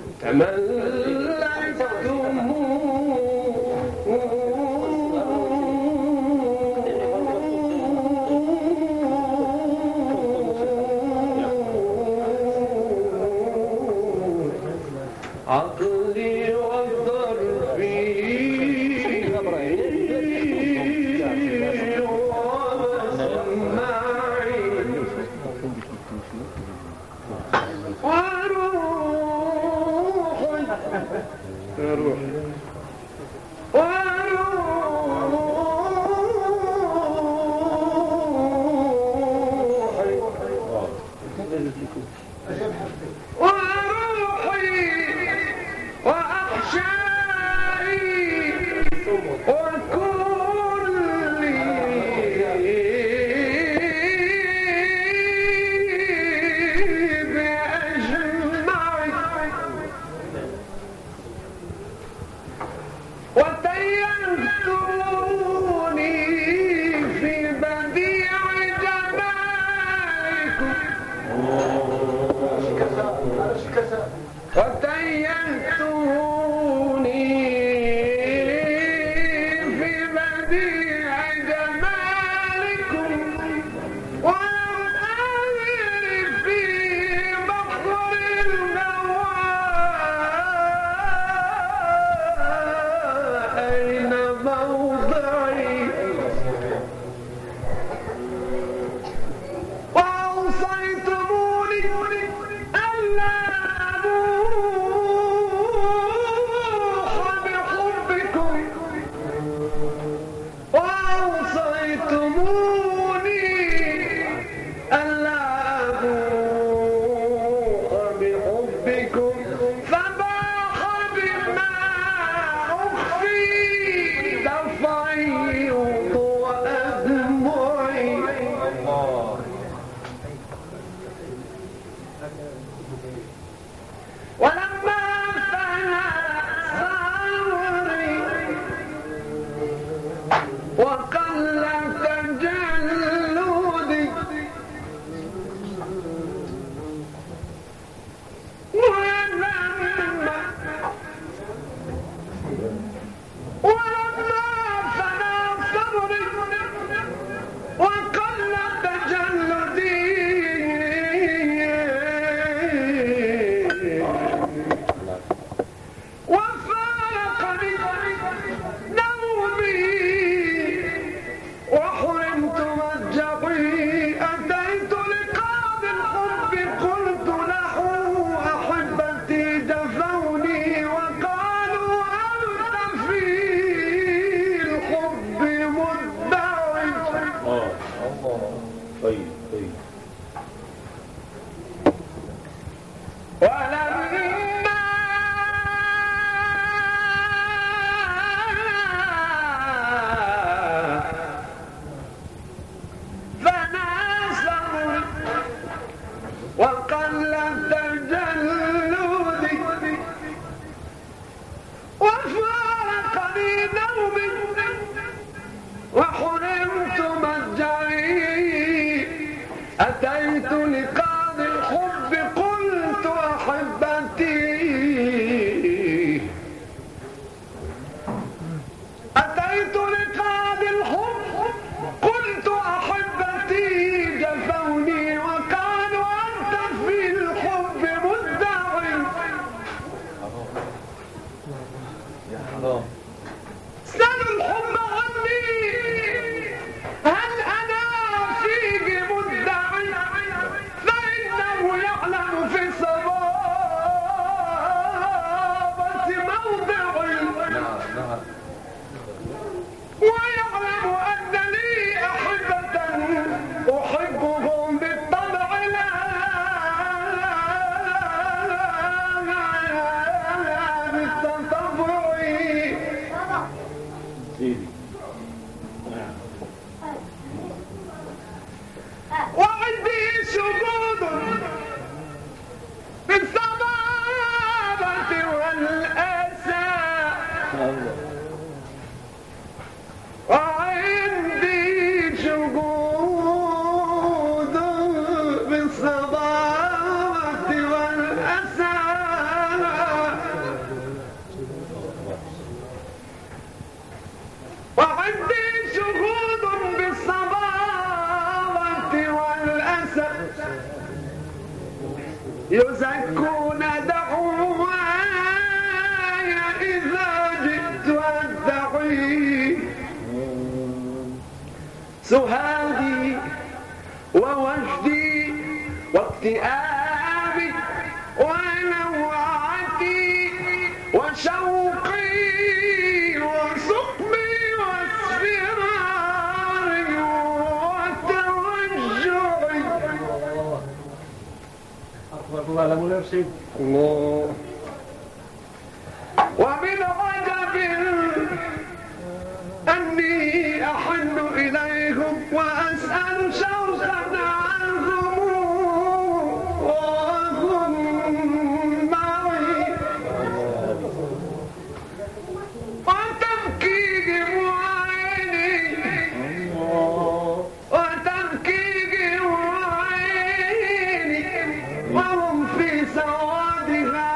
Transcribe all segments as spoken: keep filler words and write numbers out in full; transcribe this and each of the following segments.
عقلي وظرفي بالصبابة والأسى شوقي وسقمي واصفراري وتوجعي. أكبر الله لا مولاي رشيد. الله. ومن عجب أني أحن إليهم وأسأل شوقا عنهم وهم معي، وتبكيهم عيني وتبكيهم عيني وهم في سوادها،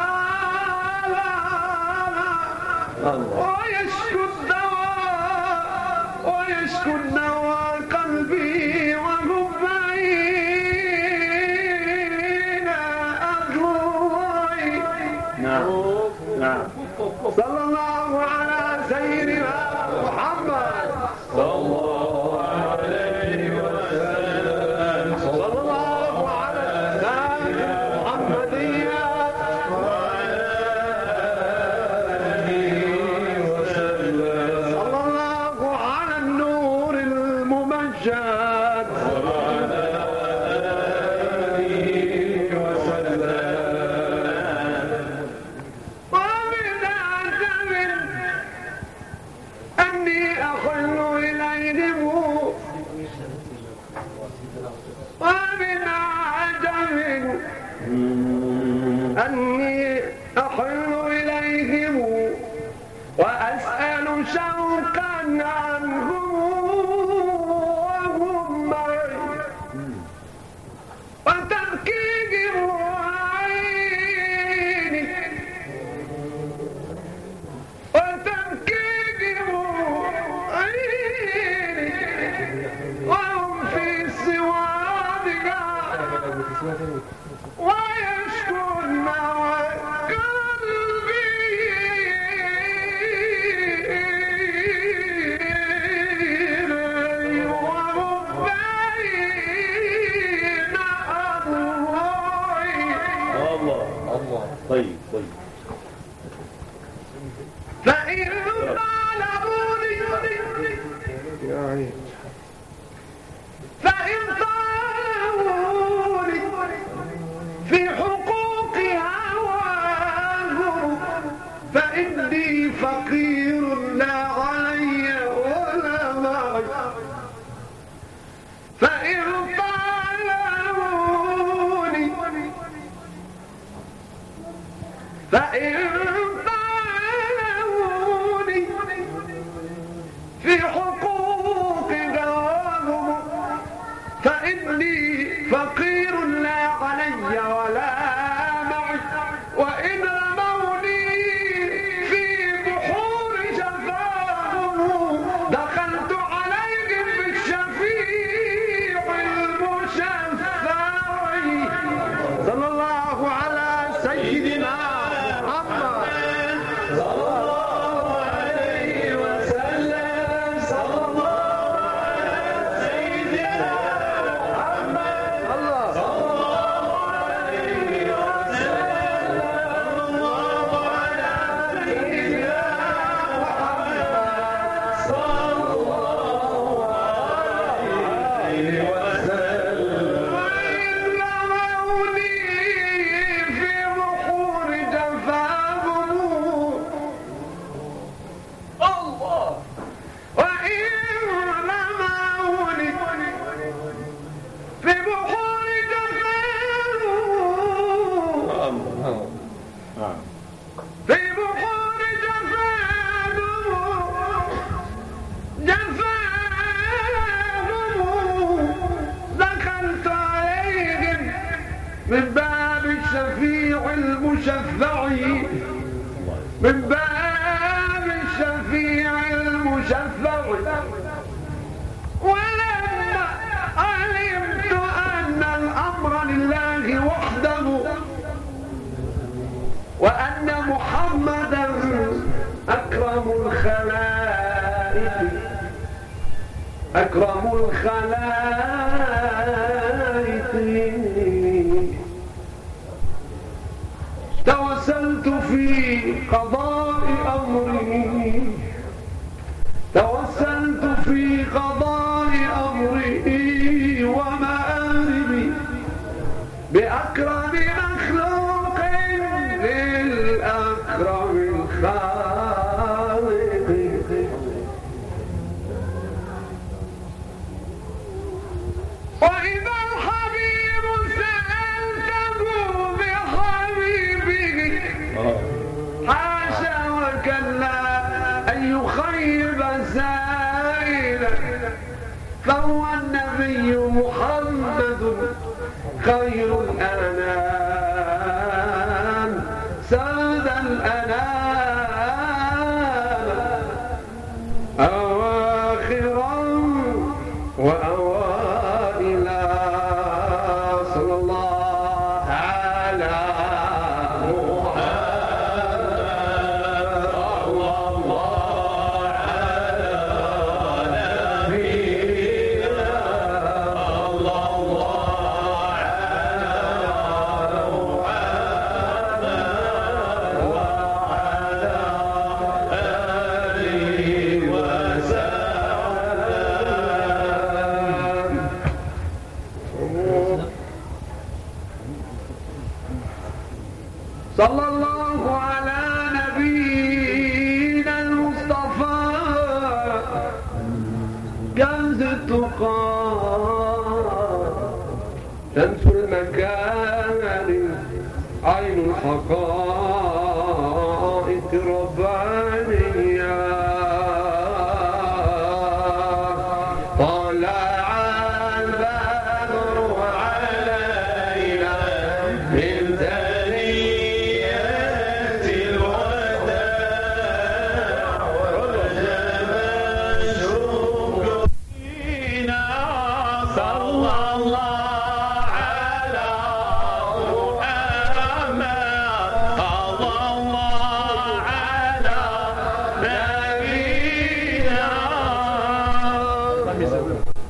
ويشكو الدواء ويشكو الدواء قلبي وهم بعيد أضلعي. نعم نعم. صلى الله على سيدنا محمد صلى الله عليه وسلم. صلى الله على سيدنا محمدية وعلى آله وسلم. صلى الله على النور الممجد وعلى آله وسلم. ومن عجب أني أخل إليهم ومن عجب أني أحل إليهم وأسأل شوقا عنهم وهم معي، وتبكيهم عيني وتبكيهم عيني وهم في سوادها، ويشكون قلبي وهم بين أضلعي. الله الله. طيب طيب. فإن طالبوني فإن طالبوني في حقوق هواهم فإني فقير لا علي ولا معي. فإن طالبوني فإن طالبوني في حقوق هواهم فإني فقير لا علي ولا معي. وإن رموني في بحور جفاهم دخلت عليهم بالشفيع المشفع. صلى الله على سيدنا محمد صلى الله عليه وسلم. صلى الله على سيدنا محمد الله صلى الله عليه وسلم. صلى الله على سيدنا محمد صلى الله عليه وسلم. وإن رموني في بحور جفاهم الله. وإن رموني في بحور جفاهم نعم. في بحور جفاهم جفاهم دخلت عليهم من باب الشفيع المشفع، من باب الشفيع المشفع. ولما علمت أن الأمر لله وحده وأن محمدا أكرم الخلائق أكرم الخلائق توسلت في قضاء أمري توسلت في قضاء أمري ومآربي بأكرم مخلوق للأكرم الخالق وإذا الحبيب سألته بحبيبه حاشا وكلا أن يخيب سائلا فهو النبي محمد خير الأنام ساد الأنام أواخرا وأوائلا صلى الله على صلى الله على نبينا المصطفى كنز التقى شمس المكان عين الحقائق ربانية طلع البدر علينا من Gracias.